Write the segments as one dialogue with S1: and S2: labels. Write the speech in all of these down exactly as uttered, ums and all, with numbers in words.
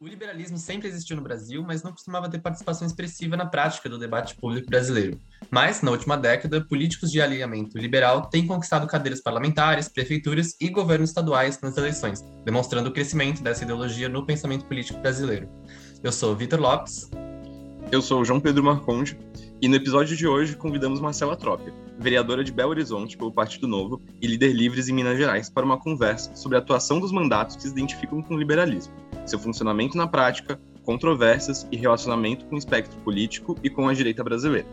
S1: O liberalismo sempre existiu no Brasil, mas não costumava ter participação expressiva na prática do debate público brasileiro. Mas, na última década, políticos de alinhamento liberal têm conquistado cadeiras parlamentares, prefeituras e governos estaduais nas eleições, demonstrando o crescimento dessa ideologia no pensamento político brasileiro. Eu sou Vitor Lopes.
S2: Eu sou o João Pedro Marconde, e no episódio de hoje convidamos Marcela Trópia, vereadora de Belo Horizonte pelo Partido Novo e líder Livres em Minas Gerais, para uma conversa sobre a atuação dos mandatos que se identificam com o liberalismo, seu funcionamento na prática, controvérsias e relacionamento com o espectro político e com a direita brasileira.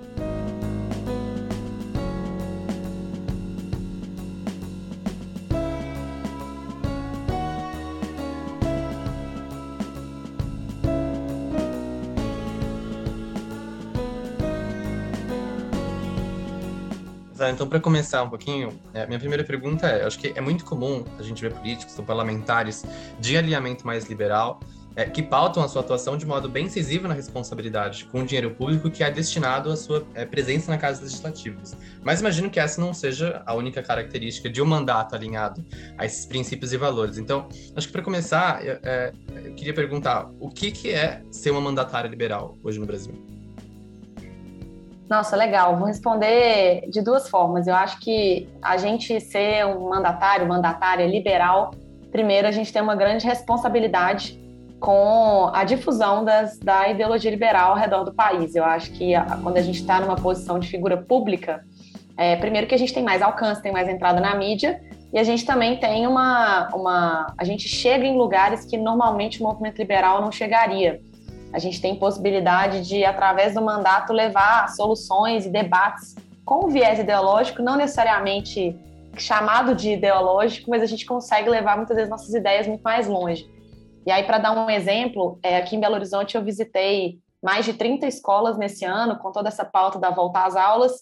S1: Então, para começar um pouquinho, é, minha primeira pergunta é, acho que é muito comum a gente ver políticos ou parlamentares de alinhamento mais liberal é, que pautam a sua atuação de modo bem incisivo na responsabilidade com o dinheiro público que é destinado à sua é, presença na Casa Legislativa. Mas imagino que essa não seja a única característica de um mandato alinhado a esses princípios e valores. Então, acho que para começar, eu, é, eu queria perguntar, o que, que é ser uma mandatária liberal hoje no Brasil?
S3: Nossa, legal. Vou responder de duas formas. Eu acho que a gente ser um mandatário, mandatária liberal, primeiro a gente tem uma grande responsabilidade com a difusão das, da ideologia liberal ao redor do país. Eu acho que a, quando a gente está numa posição de figura pública, é, primeiro que a gente tem mais alcance, tem mais entrada na mídia, e a gente também tem uma, uma... A gente chega em lugares que normalmente o movimento liberal não chegaria. A gente tem possibilidade de, através do mandato, levar soluções e debates com viés ideológico, não necessariamente chamado de ideológico, mas a gente consegue levar muitas vezes nossas ideias muito mais longe. E aí, para dar um exemplo, é, aqui em Belo Horizonte eu visitei mais de trinta escolas nesse ano, com toda essa pauta da volta às aulas,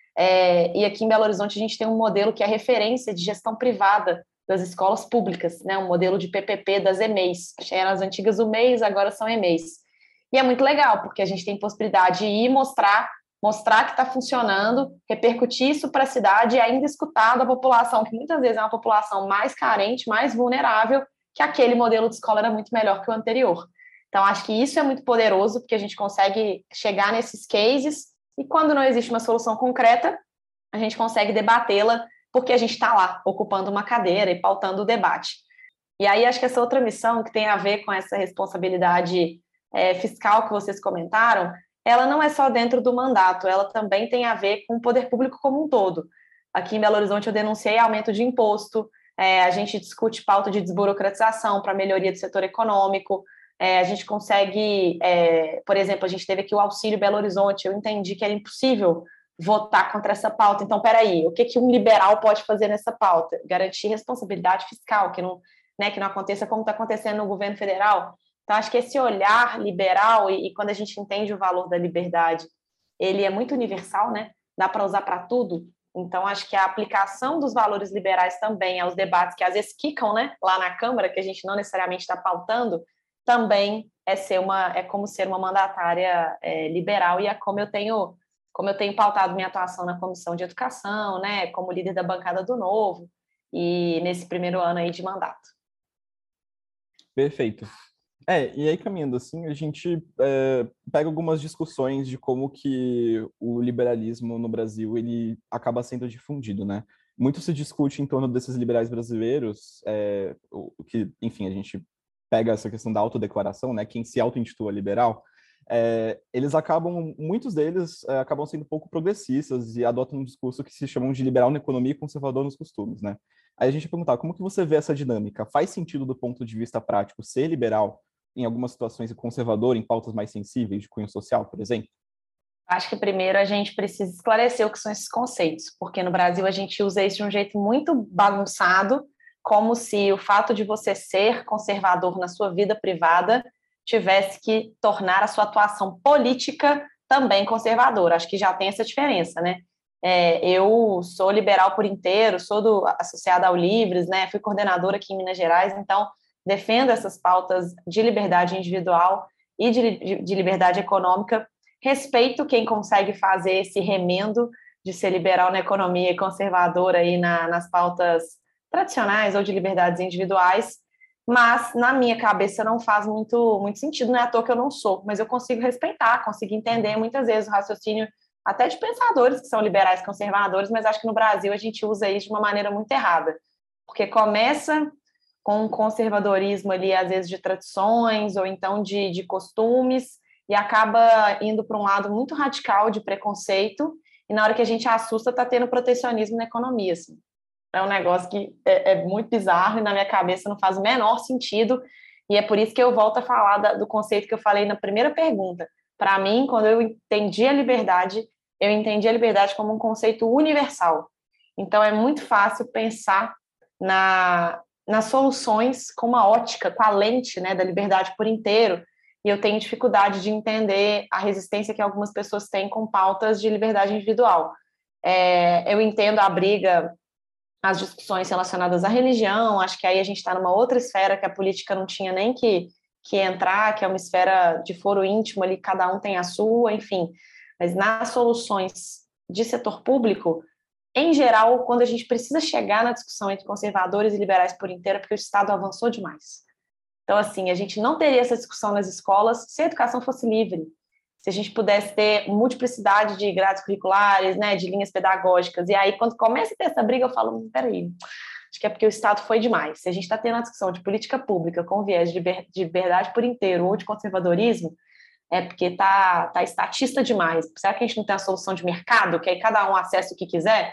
S3: é, e aqui em Belo Horizonte a gente tem um modelo que é referência de gestão privada das escolas públicas, né? Um modelo de P P P das E M E Is, que eram as antigas U M E Is, agora são E M E Is. E é muito legal, porque a gente tem possibilidade de ir mostrar, mostrar que está funcionando, repercutir isso para a cidade e ainda escutar da população, que muitas vezes é uma população mais carente, mais vulnerável, que aquele modelo de escola era muito melhor que o anterior. Então, acho que isso é muito poderoso, porque a gente consegue chegar nesses cases e quando não existe uma solução concreta, a gente consegue debatê-la, porque a gente está lá, ocupando uma cadeira e pautando o debate. E aí, acho que essa outra missão, que tem a ver com essa responsabilidade É, fiscal que vocês comentaram, ela não é só dentro do mandato, ela também tem a ver com o poder público como um todo. Aqui em Belo Horizonte eu denunciei aumento de imposto, é, a gente discute pauta de desburocratização para melhoria do setor econômico, é, a gente consegue, é, por exemplo, a gente teve aqui o Auxílio Belo Horizonte, eu entendi que era impossível votar contra essa pauta, então peraí, o que, que um liberal pode fazer nessa pauta? Garantir responsabilidade fiscal, que não, né, que não aconteça como está acontecendo no governo federal. Então, acho que esse olhar liberal, e, e quando a gente entende o valor da liberdade, ele é muito universal, né? Dá para usar para tudo. Então, acho que a aplicação dos valores liberais também aos debates que às vezes quicam, né, lá na Câmara, que a gente não necessariamente está pautando, também é, ser uma, é como ser uma mandatária é, liberal, e é como eu tenho, como eu tenho pautado minha atuação na Comissão de Educação, né, como líder da bancada do Novo, e nesse primeiro ano aí de mandato.
S4: Perfeito. É, e aí caminhando assim, a gente é, pega algumas discussões de como que o liberalismo no Brasil, ele acaba sendo difundido, né? Muito se discute em torno desses liberais brasileiros, é, o que, enfim, a gente pega essa questão da autodeclaração, né? Quem se auto-intitula liberal, é, eles acabam, muitos deles é, acabam sendo pouco progressistas e adotam um discurso que se chamam de liberal na economia e conservador nos costumes, né? Aí a gente vai perguntar, como que você vê essa dinâmica? Faz sentido do ponto de vista prático ser liberal em algumas situações e conservador em pautas mais sensíveis de cunho social, por exemplo?
S3: Acho que primeiro a gente precisa esclarecer o que são esses conceitos, porque no Brasil a gente usa isso de um jeito muito bagunçado, como se o fato de você ser conservador na sua vida privada tivesse que tornar a sua atuação política também conservadora. Acho que já tem essa diferença, né? É, eu sou liberal por inteiro, sou do, associada ao Livres, né? Fui coordenadora aqui em Minas Gerais, então defendo essas pautas de liberdade individual e de, de, de liberdade econômica, respeito quem consegue fazer esse remendo de ser liberal na economia e conservador aí na, nas pautas tradicionais ou de liberdades individuais, mas na minha cabeça não faz muito, muito sentido, não é à toa que eu não sou, mas eu consigo respeitar, consigo entender muitas vezes o raciocínio até de pensadores que são liberais conservadores, mas acho que no Brasil a gente usa isso de uma maneira muito errada, porque começa com um conservadorismo ali, às vezes de tradições ou então de, de costumes, e acaba indo para um lado muito radical de preconceito, e na hora que a gente assusta está tendo protecionismo na economia, assim. É um negócio que é, é muito bizarro e na minha cabeça não faz o menor sentido, e é por isso que eu volto a falar da, do conceito que eu falei na primeira pergunta. Para mim, quando eu entendi a liberdade, eu entendi a liberdade como um conceito universal. Então, é muito fácil pensar na, nas soluções com uma ótica, com a lente, né, da liberdade por inteiro, e eu tenho dificuldade de entender a resistência que algumas pessoas têm com pautas de liberdade individual. É, eu entendo a briga, as discussões relacionadas à religião, acho que aí a gente está numa outra esfera que a política não tinha nem que, que entrar, que é uma esfera de foro íntimo ali, cada um tem a sua, enfim. Mas nas soluções de setor público, em geral, quando a gente precisa chegar na discussão entre conservadores e liberais por inteiro, é porque o Estado avançou demais. Então, assim, a gente não teria essa discussão nas escolas se a educação fosse livre. Se a gente pudesse ter multiplicidade de grades curriculares, né, de linhas pedagógicas. E aí, quando começa a ter essa briga, eu falo, peraí, acho que é porque o Estado foi demais. Se a gente está tendo uma discussão de política pública com viés de liberdade por inteiro ou de conservadorismo, é porque está tá estatista demais. Será que a gente não tem a solução de mercado, que aí cada um acessa o que quiser?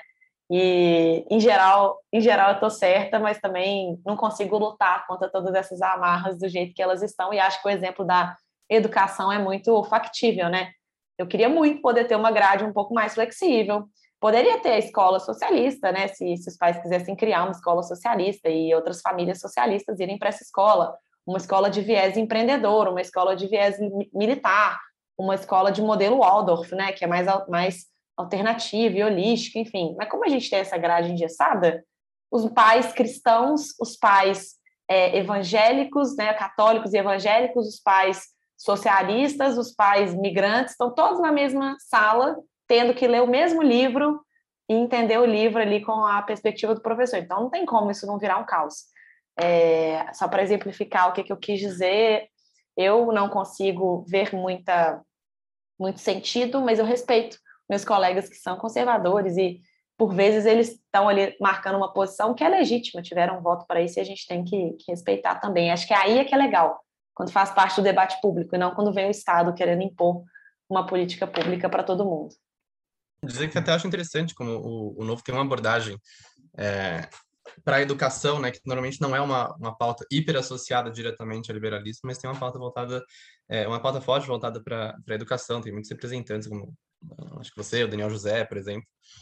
S3: E, em geral, em geral eu estou certa, mas também não consigo lutar contra todas essas amarras do jeito que elas estão, e acho que o exemplo da educação é muito factível, né? Eu queria muito poder ter uma grade um pouco mais flexível. Poderia ter a escola socialista, né? Se, se os pais quisessem criar uma escola socialista e outras famílias socialistas irem para essa escola, uma escola de viés empreendedor, uma escola de viés militar, uma escola de modelo Waldorf, né? Que é mais, mais alternativa e holística, enfim. Mas como a gente tem essa grade engessada, os pais cristãos, os pais é, evangélicos, né? Católicos e evangélicos, os pais socialistas, os pais migrantes, estão todos na mesma sala, tendo que ler o mesmo livro e entender o livro ali com a perspectiva do professor. Então, não tem como isso não virar um caos. É, só para exemplificar o que, que eu quis dizer, eu não consigo ver muita, muito sentido, mas eu respeito meus colegas que são conservadores e, por vezes, eles estão ali marcando uma posição que é legítima, tiveram um voto para isso e a gente tem que, que respeitar também. Acho que aí é que é legal, quando faz parte do debate público, e não quando vem o Estado querendo impor uma política pública para todo mundo.
S1: Dizer que até acho interessante como o, o Novo tem uma abordagem é, para a educação, né, que normalmente não é uma, uma pauta hiper associada diretamente ao liberalismo, mas tem uma pauta voltada, é, uma pauta forte voltada para a educação, tem muitos representantes, como acho que você, o Daniel José, por exemplo.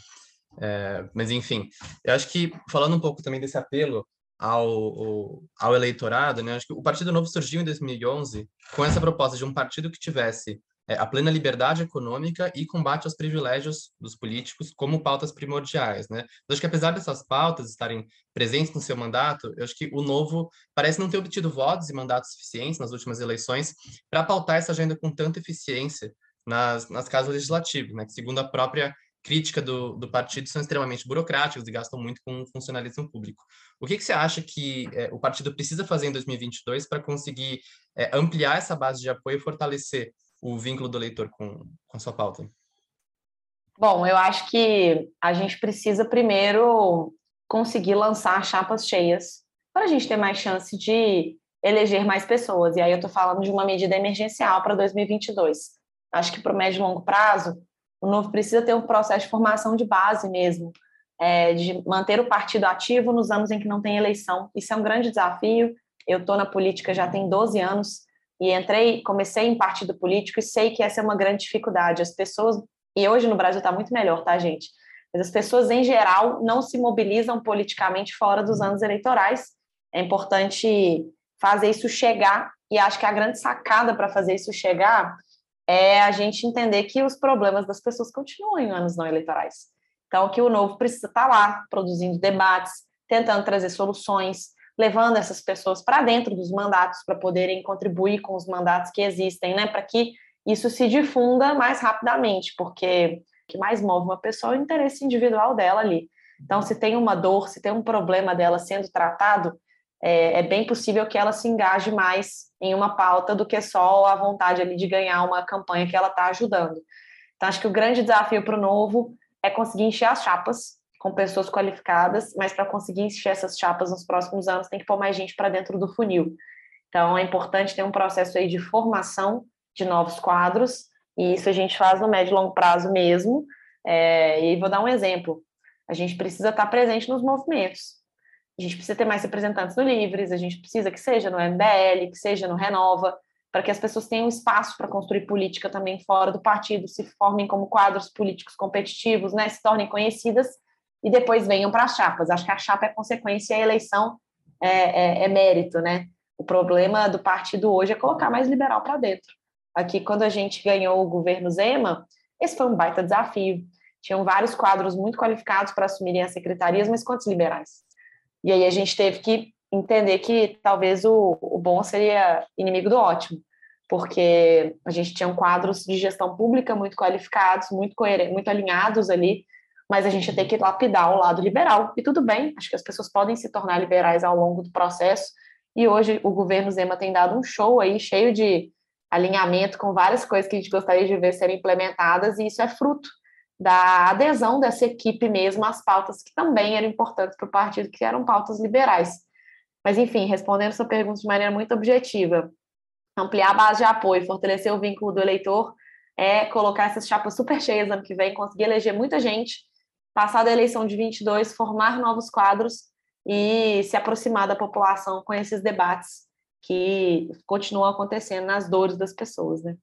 S1: É, mas, enfim, eu acho que, falando um pouco também desse apelo ao, ao, ao eleitorado, né, acho que o Partido Novo surgiu em dois mil e onze com essa proposta de um partido que tivesse é, a plena liberdade econômica e combate aos privilégios dos políticos como pautas primordiais, né? Eu acho que, apesar dessas pautas estarem presentes no seu mandato, eu acho que o Novo parece não ter obtido votos e mandatos suficientes nas últimas eleições para pautar essa agenda com tanta eficiência nas, nas casas legislativas, né? Que, segundo a própria crítica do, do partido, são extremamente burocráticos e gastam muito com o funcionalismo público. O que, que você acha que é, o partido precisa fazer em dois mil e vinte e dois para conseguir é, ampliar essa base de apoio e fortalecer o vínculo do eleitor com, com a sua pauta?
S3: Bom, eu acho que a gente precisa primeiro conseguir lançar chapas cheias para a gente ter mais chance de eleger mais pessoas. E aí eu estou falando de uma medida emergencial para dois mil e vinte e dois. Acho que para o médio e longo prazo, o Novo precisa ter um processo de formação de base mesmo, é, de manter o partido ativo nos anos em que não tem eleição. Isso é um grande desafio. Eu estou na política já tem doze anos e entrei, comecei em partido político e sei que essa é uma grande dificuldade. As pessoas, e hoje no Brasil está muito melhor, tá, gente? Mas as pessoas, em geral, não se mobilizam politicamente fora dos anos eleitorais. É importante fazer isso chegar, e acho que a grande sacada para fazer isso chegar é a gente entender que os problemas das pessoas continuam em anos não eleitorais. Então, que o Novo precisa estar lá, produzindo debates, tentando trazer soluções, levando essas pessoas para dentro dos mandatos, para poderem contribuir com os mandatos que existem, né? Para que isso se difunda mais rapidamente, porque o que mais move uma pessoa é o interesse individual dela ali. Então, se tem uma dor, se tem um problema dela sendo tratado, é, é bem possível que ela se engaje mais em uma pauta do que só a vontade ali de ganhar uma campanha que ela está ajudando. Então, acho que o grande desafio para o Novo é conseguir encher as chapas com pessoas qualificadas, mas para conseguir encher essas chapas nos próximos anos, tem que pôr mais gente para dentro do funil. Então, é importante ter um processo aí de formação de novos quadros, e isso a gente faz no médio e longo prazo mesmo. É, e vou dar um exemplo. A gente precisa estar presente nos movimentos. A gente precisa ter mais representantes no Livres, a gente precisa que seja no M B L, que seja no Renova, para que as pessoas tenham espaço para construir política também fora do partido, se formem como quadros políticos competitivos, né, se tornem conhecidas e depois venham para as chapas. Acho que a chapa é consequência e a eleição é, é, é mérito, né? O problema do partido hoje é colocar mais liberal para dentro. Aqui, quando a gente ganhou o governo Zema, esse foi um baita desafio. Tinham vários quadros muito qualificados para assumirem as secretarias, mas quantos liberais? E aí a gente teve que entender que talvez o, o bom seria inimigo do ótimo, porque a gente tinha quadros de gestão pública muito qualificados, muito coerentes, muito alinhados ali, mas a gente ia ter que lapidar o lado liberal. E tudo bem, acho que as pessoas podem se tornar liberais ao longo do processo, e hoje o governo Zema tem dado um show aí, cheio de alinhamento com várias coisas que a gente gostaria de ver serem implementadas, e isso é fruto da adesão dessa equipe mesmo às pautas que também eram importantes para o partido, que eram pautas liberais. Mas, enfim, respondendo sua pergunta de maneira muito objetiva, ampliar a base de apoio, fortalecer o vínculo do eleitor, é colocar essas chapas super cheias ano que vem, conseguir eleger muita gente, passar da eleição de vinte e dois, formar novos quadros e se aproximar da população com esses debates que continuam acontecendo nas dores das pessoas, né?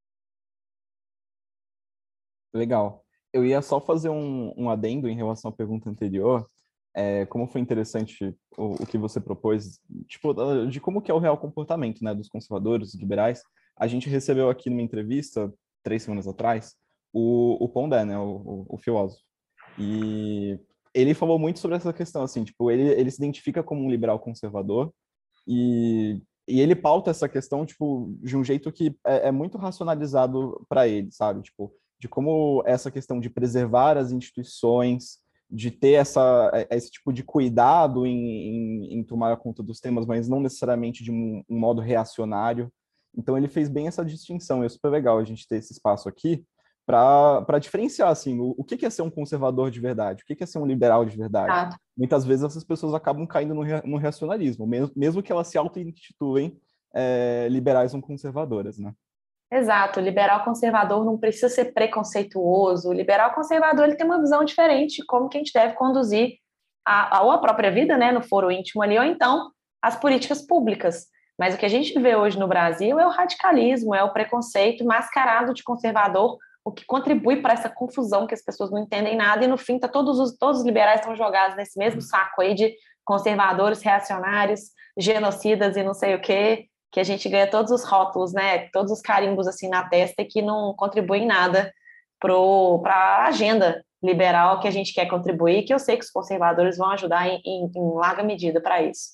S4: Legal. Eu ia só fazer um, um adendo em relação à pergunta anterior, é, como foi interessante o, o que você propôs, tipo, de como que é o real comportamento, né, dos conservadores, dos liberais. A gente recebeu aqui numa entrevista, três semanas atrás, o, o Pondé, né, o, o, o filósofo. E ele falou muito sobre essa questão, assim, tipo, ele, ele se identifica como um liberal conservador e, e ele pauta essa questão, tipo, de um jeito que é, é muito racionalizado para ele, sabe? Tipo, de como essa questão de preservar as instituições, de ter essa, esse tipo de cuidado em, em, em tomar conta dos temas, mas não necessariamente de um, um modo reacionário. Então, ele fez bem essa distinção, e é super legal a gente ter esse espaço aqui para diferenciar, assim, o, o que é ser um conservador de verdade, o que é ser um liberal de verdade.
S3: Ah.
S4: Muitas vezes essas pessoas acabam caindo no, no reacionarismo, mesmo, mesmo que elas se auto-intitulem é, liberais ou conservadoras, né?
S3: Exato, o liberal conservador não precisa ser preconceituoso, o liberal conservador ele tem uma visão diferente de como que a gente deve conduzir a, a, ou a própria vida, né, no foro íntimo ali, ou então as políticas públicas. Mas o que a gente vê hoje no Brasil é o radicalismo, é o preconceito mascarado de conservador, o que contribui para essa confusão que as pessoas não entendem nada, e no fim tá todos, os, todos os liberais estão jogados nesse mesmo saco aí de conservadores, reacionários, genocidas e não sei o quê, que a gente ganha todos os rótulos, né, todos os carimbos assim na testa, e que não contribuem em nada para a agenda liberal que a gente quer contribuir, que eu sei que os conservadores vão ajudar em, em, em larga medida para isso.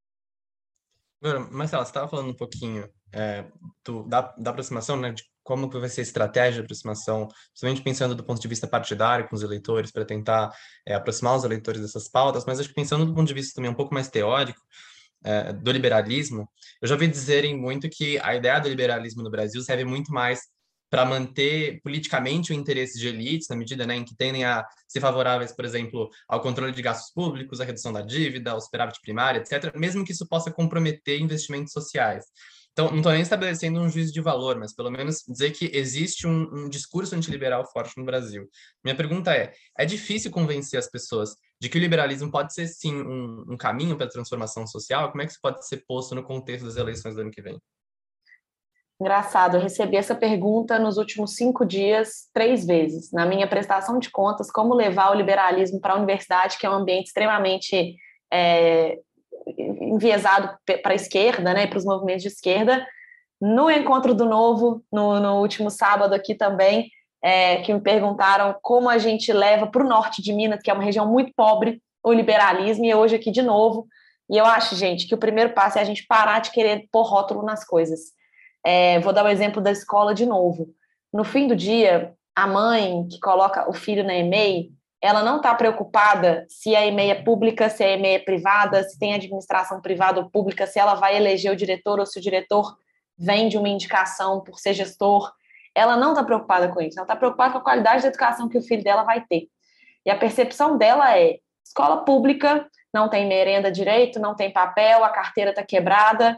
S1: Agora, Marcela, você estava falando um pouquinho é, do, da, da aproximação, né, de como que vai ser a estratégia de aproximação, principalmente pensando do ponto de vista partidário com os eleitores, para tentar é, aproximar os eleitores dessas pautas, mas acho que pensando do ponto de vista também um pouco mais teórico, é, do liberalismo, eu já ouvi dizerem muito que a ideia do liberalismo no Brasil serve muito mais para manter politicamente o interesse de elites, na medida, né, em que tendem a ser favoráveis, por exemplo, ao controle de gastos públicos, à redução da dívida, ao superávit primário, etcétera, mesmo que isso possa comprometer investimentos sociais. Então, não estou nem estabelecendo um juízo de valor, mas pelo menos dizer que existe um, um discurso antiliberal forte no Brasil. Minha pergunta é, é difícil convencer as pessoas de que o liberalismo pode ser, sim, um, um caminho para a transformação social? Como é que isso pode ser posto no contexto das eleições do ano que vem?
S3: Engraçado, eu recebi essa pergunta nos últimos cinco dias, três vezes, na minha prestação de contas, como levar o liberalismo para a universidade, que é um ambiente extremamente é, enviesado para a esquerda, né, para os movimentos de esquerda. No Encontro do Novo, no, no último sábado aqui também, é, que me perguntaram como a gente leva para o norte de Minas, que é uma região muito pobre, o liberalismo, e hoje aqui de novo. E eu acho, gente, que o primeiro passo é a gente parar de querer pôr rótulo nas coisas. É, vou dar o exemplo da escola de novo. No fim do dia, a mãe que coloca o filho na E M E I, ela não está preocupada se a EMEI é pública, se a EMEI é privada, se tem administração privada ou pública, se ela vai eleger o diretor ou se o diretor vem de uma indicação por ser gestor. Ela não está preocupada com isso, ela está preocupada com a qualidade da educação que o filho dela vai ter. E a percepção dela é: escola pública não tem merenda direito, não tem papel, a carteira está quebrada,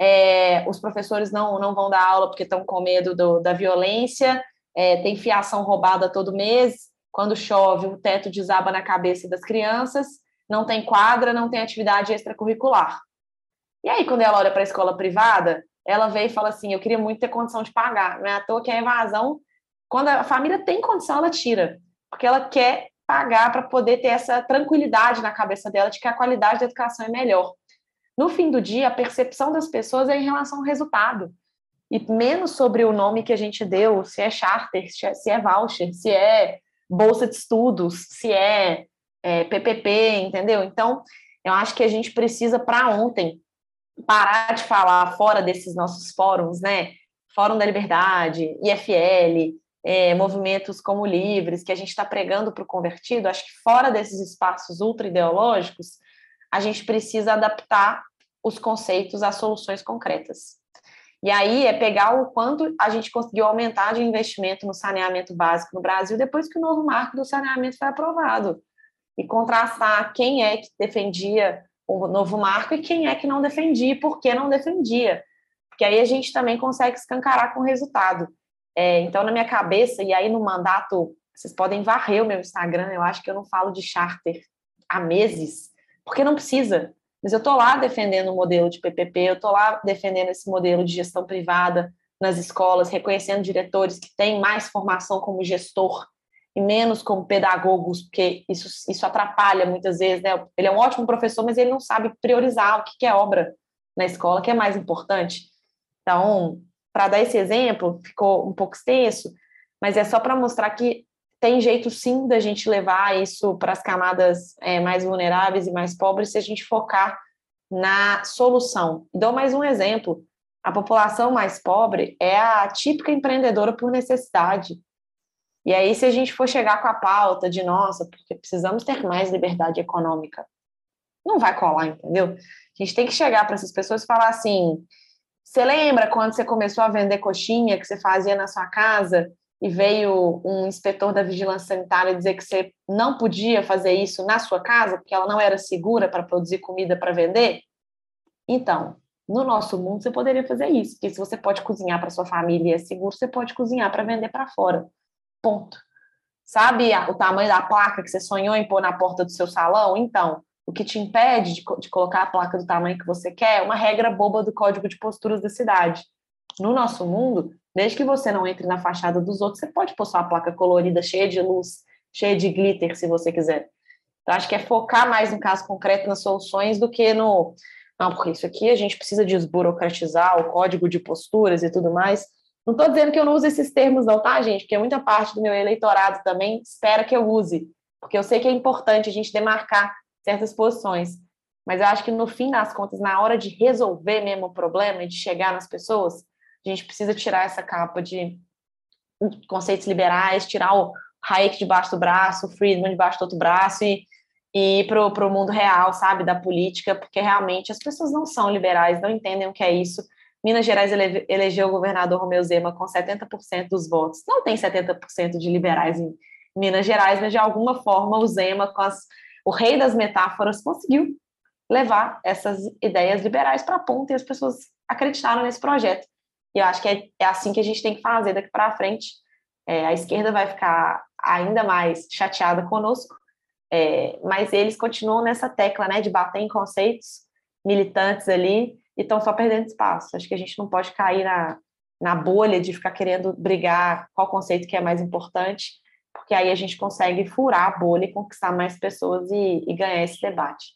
S3: é, os professores não, não vão dar aula porque estão com medo do, da violência, é, tem fiação roubada todo mês, quando chove o teto desaba na cabeça das crianças, não tem quadra, não tem atividade extracurricular. E aí, quando ela olha para a escola privada, ela vem e fala assim: eu queria muito ter condição de pagar. Não é à toa que a evasão, quando a família tem condição, ela tira, porque ela quer pagar para poder ter essa tranquilidade na cabeça dela de que a qualidade da educação é melhor. No fim do dia, a percepção das pessoas é em relação ao resultado, e menos sobre o nome que a gente deu, se é charter, se é voucher, se é bolsa de estudos, se é, é P P P, entendeu? Então, eu acho que a gente precisa, para ontem, parar de falar fora desses nossos fóruns, né? Fórum da Liberdade, I F L, é, movimentos como Livres, que a gente está pregando para o convertido. Acho que fora desses espaços ultra-ideológicos, a gente precisa adaptar os conceitos às soluções concretas. E aí é pegar o quanto a gente conseguiu aumentar de investimento no saneamento básico no Brasil depois que o novo marco do saneamento foi aprovado, e contrastar quem é que defendia o novo marco e quem é que não defendia e por que não defendia. Porque aí a gente também consegue escancarar com o resultado. É, então, na minha cabeça, e aí no mandato, vocês podem varrer o meu Instagram, eu acho que eu não falo de charter há meses, porque não precisa. Mas eu estou lá defendendo o modelo de P P P, eu estou lá defendendo esse modelo de gestão privada nas escolas, reconhecendo diretores que têm mais formação como gestor e menos como pedagogos, porque isso, isso atrapalha muitas vezes, né? Ele é um ótimo professor, mas ele não sabe priorizar o que é obra na escola, que é mais importante. Então, para dar esse exemplo, ficou um pouco extenso, mas é só para mostrar que tem jeito, sim, da gente levar isso para as camadas é, mais vulneráveis e mais pobres se a gente focar na solução. Dou mais um exemplo. A população mais pobre é a típica empreendedora por necessidade. E aí, se a gente for chegar com a pauta de, nossa, porque precisamos ter mais liberdade econômica, não vai colar, entendeu? A gente tem que chegar para essas pessoas e falar assim: você lembra quando você começou a vender coxinha que você fazia na sua casa e veio um inspetor da vigilância sanitária dizer que você não podia fazer isso na sua casa porque ela não era segura para produzir comida para vender? Então, no nosso mundo, você poderia fazer isso, porque se você pode cozinhar para sua família e é seguro, você pode cozinhar para vender para fora. Ponto. Sabe o tamanho da placa que você sonhou em pôr na porta do seu salão? Então, o que te impede de, de colocar a placa do tamanho que você quer é uma regra boba do Código de Posturas da cidade. No nosso mundo, desde que você não entre na fachada dos outros, você pode pôr sua placa colorida, cheia de luz, cheia de glitter, se você quiser. Então, acho que é focar mais no caso concreto, nas soluções, do que no... Não, porque isso aqui a gente precisa desburocratizar o Código de Posturas e tudo mais. Não estou dizendo que eu não use esses termos não, tá, gente? Porque muita parte do meu eleitorado também espera que eu use, porque eu sei que é importante a gente demarcar certas posições, mas eu acho que no fim das contas, na hora de resolver mesmo o problema e de chegar nas pessoas, a gente precisa tirar essa capa de conceitos liberais, tirar o Hayek debaixo do braço, o Friedman debaixo do outro braço e, e ir para o mundo real, sabe, da política, porque realmente as pessoas não são liberais, não entendem o que é isso. Minas Gerais ele, elegeu o governador Romeu Zema com setenta por cento dos votos. Não tem setenta por cento de liberais em Minas Gerais, mas de alguma forma o Zema, com as, o rei das metáforas, conseguiu levar essas ideias liberais para a ponta e as pessoas acreditaram nesse projeto. E eu acho que é, é assim que a gente tem que fazer daqui para frente. É, a esquerda vai ficar ainda mais chateada conosco, é, mas eles continuam nessa tecla, né, de bater em conceitos militantes ali e estão só perdendo espaço. Acho que a gente não pode cair na, na bolha de ficar querendo brigar qual conceito que é mais importante, porque aí a gente consegue furar a bolha e conquistar mais pessoas e, e ganhar esse debate.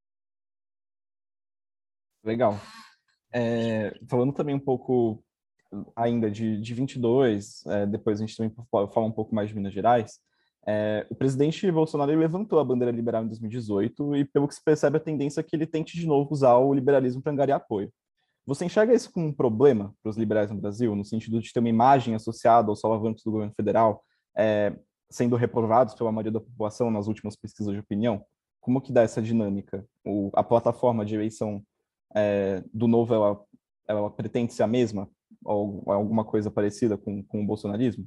S4: Legal. É, falando também um pouco ainda de, de vinte e dois, é, depois a gente também fala um pouco mais de Minas Gerais, é, o presidente Bolsonaro levantou a bandeira liberal em dois mil e dezoito e, pelo que se percebe, a tendência é que ele tente de novo usar o liberalismo para angariar apoio. Você enxerga isso como um problema para os liberais no Brasil, no sentido de ter uma imagem associada aos solavancos do governo federal? É, sendo reprovados pela maioria da população nas últimas pesquisas de opinião? Como que dá essa dinâmica? O, a plataforma de eleição é, do Novo, ela, ela pretende ser a mesma? Ou alguma coisa parecida com, com o bolsonarismo?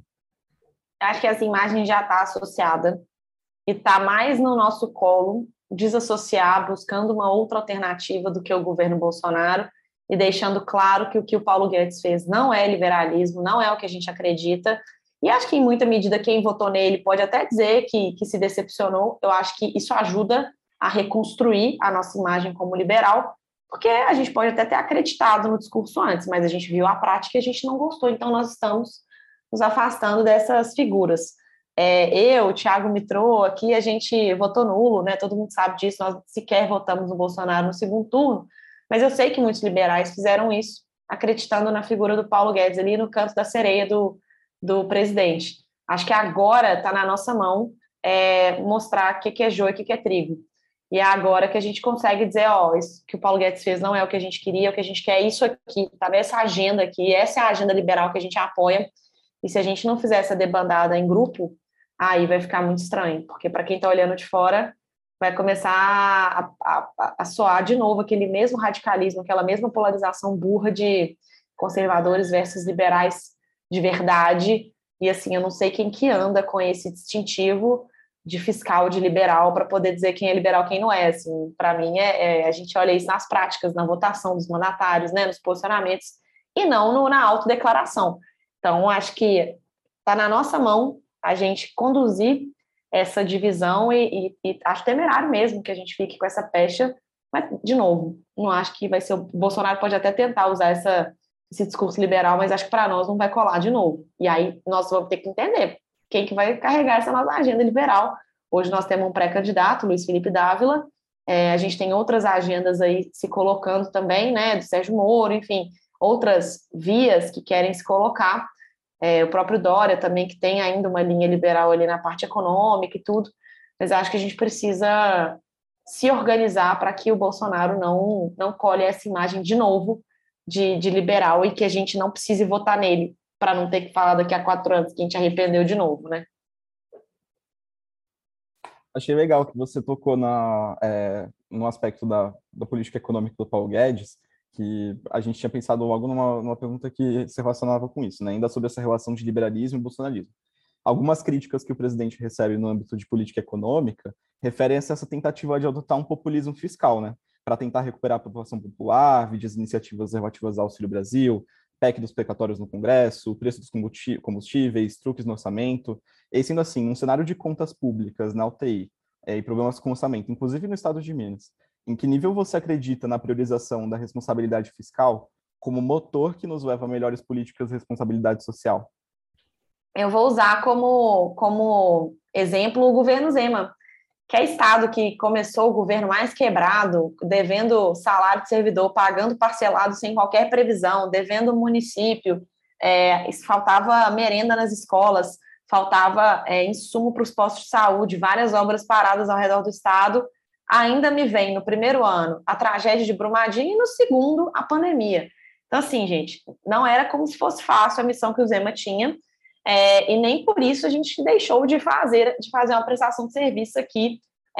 S3: Acho que essa imagem já está associada e está mais no nosso colo desassociar, buscando uma outra alternativa do que o governo Bolsonaro e deixando claro que o que o Paulo Guedes fez não é liberalismo, não é o que a gente acredita. E acho que, em muita medida, quem votou nele pode até dizer que, que se decepcionou. Eu acho que isso ajuda a reconstruir a nossa imagem como liberal, porque a gente pode até ter acreditado no discurso antes, mas a gente viu a prática e a gente não gostou, então nós estamos nos afastando dessas figuras. É, eu, o Thiago Mitrô, aqui a gente votou nulo, né? Todo mundo sabe disso, nós sequer votamos no Bolsonaro no segundo turno, mas eu sei que muitos liberais fizeram isso, acreditando na figura do Paulo Guedes ali no canto da sereia do, do presidente. Acho que agora está na nossa mão é, mostrar o que é joio e o que é trigo. E é agora que a gente consegue dizer, ó, isso que o Paulo Guedes fez não é o que a gente queria, o que a gente quer é isso aqui, tá? Essa agenda aqui, essa é a agenda liberal que a gente apoia. E se a gente não fizer essa debandada em grupo, aí vai ficar muito estranho, porque para quem está olhando de fora, vai começar a, a, a soar de novo aquele mesmo radicalismo, aquela mesma polarização burra de conservadores versus liberais de verdade. E assim, eu não sei quem que anda com esse distintivo de fiscal, de liberal, para poder dizer quem é liberal e quem não é. Assim, para mim, é, é, a gente olha isso nas práticas, na votação dos mandatários, né, nos posicionamentos, e não no, na autodeclaração. Então, acho que está na nossa mão a gente conduzir essa divisão e, e, e acho temerário mesmo que a gente fique com essa pecha, mas, de novo, não acho que vai ser... O Bolsonaro pode até tentar usar essa, esse discurso liberal, mas acho que para nós não vai colar de novo. E aí nós vamos ter que entender quem que vai carregar essa nossa agenda liberal. Hoje nós temos um pré-candidato, Luiz Felipe Dávila, é, a gente tem outras agendas aí se colocando também, né, do Sérgio Moro, enfim, outras vias que querem se colocar. É, o próprio Dória também, que tem ainda uma linha liberal ali na parte econômica e tudo, mas acho que a gente precisa se organizar para que o Bolsonaro não, não colhe essa imagem de novo de, de liberal e que a gente não precise votar nele, para não ter que falar daqui a quatro anos que a gente arrependeu de novo, né?
S4: Achei legal que você tocou na, é, no aspecto da, da política econômica do Paulo Guedes, que a gente tinha pensado logo numa, numa pergunta que se relacionava com isso, né? Ainda sobre essa relação de liberalismo e bolsonarismo. Algumas críticas que o presidente recebe no âmbito de política econômica referem-se a essa tentativa de adotar um populismo fiscal, né? Para tentar recuperar a população popular, vídeos iniciativas relativas ao Auxílio Brasil, P E C dos precatórios no Congresso, preço dos combustíveis, truques no orçamento. E sendo assim, um cenário de contas públicas na U T I é, e problemas com orçamento, inclusive no estado de Minas, em que nível você acredita na priorização da responsabilidade fiscal como motor que nos leva a melhores políticas de responsabilidade social?
S3: Eu vou usar como, como exemplo o governo Zema, que é estado que começou o governo mais quebrado, devendo salário de servidor, pagando parcelado sem qualquer previsão, devendo município, é, faltava merenda nas escolas, faltava é, insumo para os postos de saúde, várias obras paradas ao redor do estado. Ainda me vem no primeiro ano a tragédia de Brumadinho e no segundo a pandemia. Então, assim, gente, não era como se fosse fácil a missão que o Zema tinha, é, e nem por isso a gente deixou de fazer, de fazer uma prestação de serviço aqui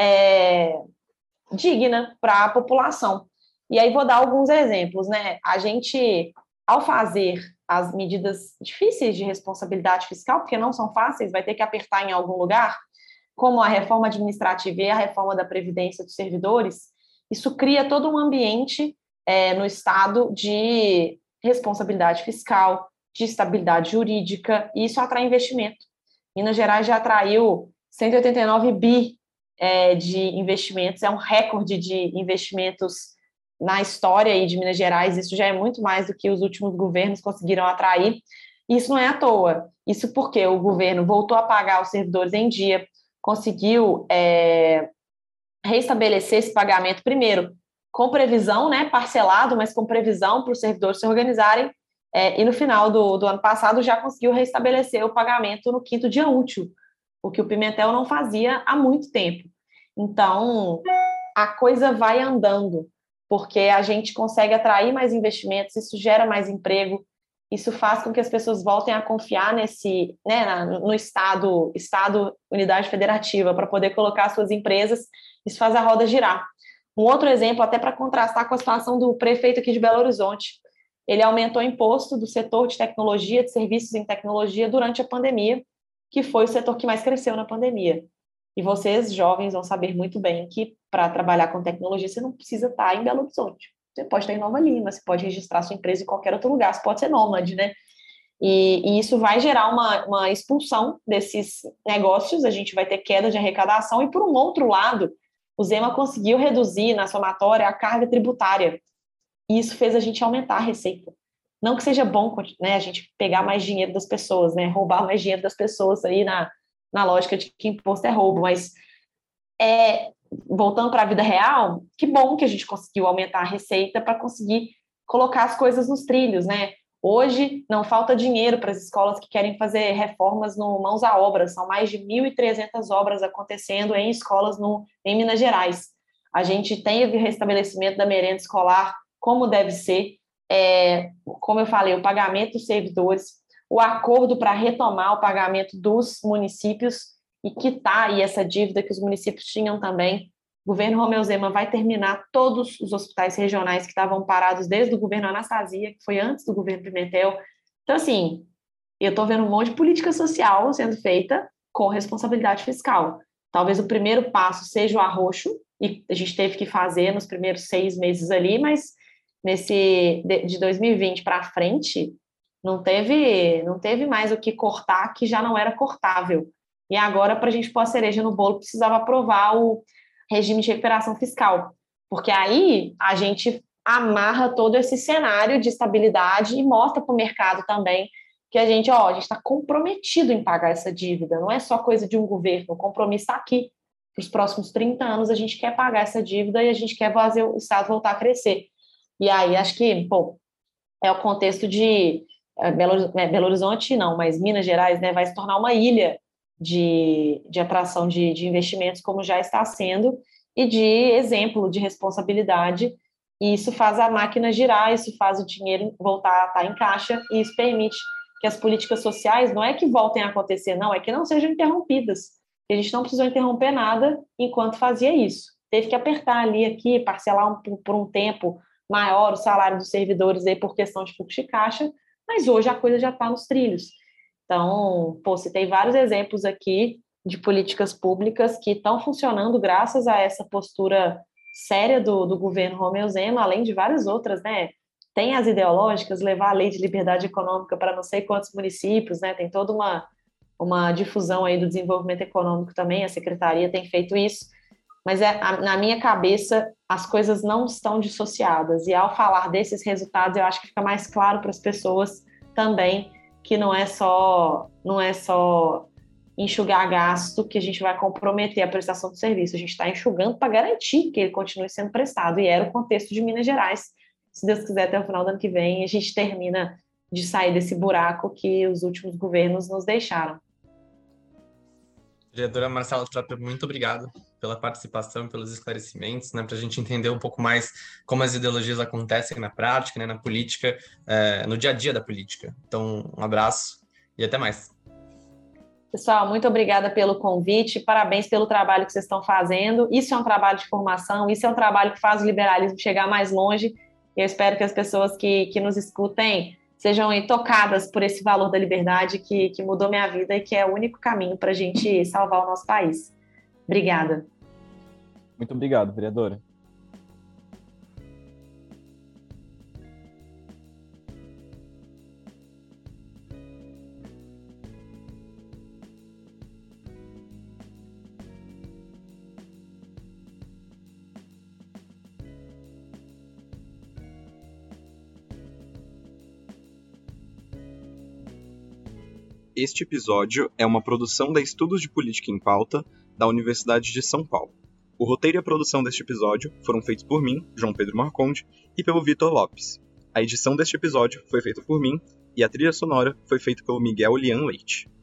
S3: é, digna para a população. E aí vou dar alguns exemplos, né? A gente, ao fazer as medidas difíceis de responsabilidade fiscal, porque não são fáceis, vai ter que apertar em algum lugar, como a reforma administrativa e a reforma da Previdência dos servidores, isso cria todo um ambiente é, no Estado de responsabilidade fiscal, de estabilidade jurídica, e isso atrai investimento. Minas Gerais já atraiu cento e oitenta e nove bi é, de investimentos, é um recorde de investimentos na história aí de Minas Gerais, isso já é muito mais do que os últimos governos conseguiram atrair. Isso não é à toa, isso porque o governo voltou a pagar os servidores em dia, conseguiu é, restabelecer esse pagamento, primeiro, com previsão, né, parcelado, mas com previsão para os servidores se organizarem, é, e no final do, do ano passado já conseguiu restabelecer o pagamento no quinto dia útil, o que o Pimentel não fazia há muito tempo. Então, a coisa vai andando, porque a gente consegue atrair mais investimentos, isso gera mais emprego, isso faz com que as pessoas voltem a confiar nesse, né, na, no Estado, Estado, unidade federativa, para poder colocar suas empresas, isso faz a roda girar. Um outro exemplo, até para contrastar com a situação do prefeito aqui de Belo Horizonte, ele aumentou o imposto do setor de tecnologia, de serviços em tecnologia durante a pandemia, que foi o setor que mais cresceu na pandemia. E vocês, jovens, vão saber muito bem que para trabalhar com tecnologia você não precisa estar em Belo Horizonte. Você pode estar em Nova Lima, você pode registrar sua empresa em qualquer outro lugar, você pode ser nômade, né? E, e isso vai gerar uma, uma expulsão desses negócios, a gente vai ter queda de arrecadação, e por um outro lado, o Zema conseguiu reduzir na somatória a carga tributária, e isso fez a gente aumentar a receita. Não que seja bom, né, a gente pegar mais dinheiro das pessoas, né, roubar mais dinheiro das pessoas aí na, na lógica de que imposto é roubo, mas é, voltando para a vida real, que bom que a gente conseguiu aumentar a receita para conseguir colocar as coisas nos trilhos, né? Hoje não falta dinheiro para as escolas que querem fazer reformas no Mãos à Obra, são mais de mil e trezentas obras acontecendo em escolas no, em Minas Gerais. A gente teve o restabelecimento da merenda escolar como deve ser, é, como eu falei, o pagamento dos servidores, o acordo para retomar o pagamento dos municípios e quitar aí essa dívida que os municípios tinham também. O governo Romeu Zema vai terminar todos os hospitais regionais que estavam parados desde o governo Anastasia, que foi antes do governo Pimentel. Então, assim, eu estou vendo um monte de política social sendo feita com responsabilidade fiscal. Talvez o primeiro passo seja o arroxo, e a gente teve que fazer nos primeiros seis meses ali, mas nesse de dois mil e vinte para frente, não teve, não teve mais o que cortar que já não era cortável. E agora, para a gente pôr a cereja no bolo, precisava aprovar o regime de recuperação fiscal, porque aí a gente amarra todo esse cenário de estabilidade e mostra para o mercado também que a gente, ó, a gente está comprometido em pagar essa dívida, não é só coisa de um governo, o compromisso está aqui. Para os próximos trinta anos a gente quer pagar essa dívida e a gente quer fazer o Estado voltar a crescer. E aí acho que, pô, é o contexto de é, Belo, é, Belo Horizonte, não, mas Minas Gerais, né, vai se tornar uma ilha de, de atração de, de investimentos, como já está sendo, e de exemplo de responsabilidade, e isso faz a máquina girar, isso faz o dinheiro voltar a estar em caixa, e isso permite que as políticas sociais não é que voltem a acontecer, não, é que não sejam interrompidas. A gente não precisou interromper nada enquanto fazia isso. Teve que apertar ali, aqui, parcelar um, por um tempo maior o salário dos servidores aí por questão de fluxo de caixa, mas hoje a coisa já está nos trilhos. Então, pô, citei vários exemplos aqui de políticas públicas que estão funcionando graças a essa postura séria do, do governo Romeu Zema, além de várias outras, né? Tem as ideológicas, levar a lei de liberdade econômica para não sei quantos municípios, né? Tem toda uma, uma difusão aí do desenvolvimento econômico também, a secretaria tem feito isso, mas é, a, na minha cabeça as coisas não estão dissociadas, e ao falar desses resultados eu acho que fica mais claro para as pessoas também que não é só, não é só enxugar gasto que a gente vai comprometer a prestação do serviço, a gente está enxugando para garantir que ele continue sendo prestado, e era o contexto de Minas Gerais. Se Deus quiser, até o final do ano que vem, a gente termina de sair desse buraco que os últimos governos nos deixaram.
S1: Vereadora Marcela Tropper, muito obrigado pela participação, pelos esclarecimentos, né, para a gente entender um pouco mais como as ideologias acontecem na prática, né, na política, é, no dia a dia da política. Então, um abraço e até mais.
S3: Pessoal, muito obrigada pelo convite, parabéns pelo trabalho que vocês estão fazendo. Isso é um trabalho de formação, isso é um trabalho que faz o liberalismo chegar mais longe. Eu espero que as pessoas que, que nos escutem sejam tocadas por esse valor da liberdade que, que mudou minha vida e que é o único caminho para a gente salvar o nosso país. Obrigada.
S4: Muito obrigado, vereadora.
S2: Este episódio é uma produção da Estudos de Política em Pauta, da Universidade de São Paulo. O roteiro e a produção deste episódio foram feitos por mim, João Pedro Marconde, e pelo Vitor Lopes. A edição deste episódio foi feita por mim, e a trilha sonora foi feita pelo Miguel Lian Leite.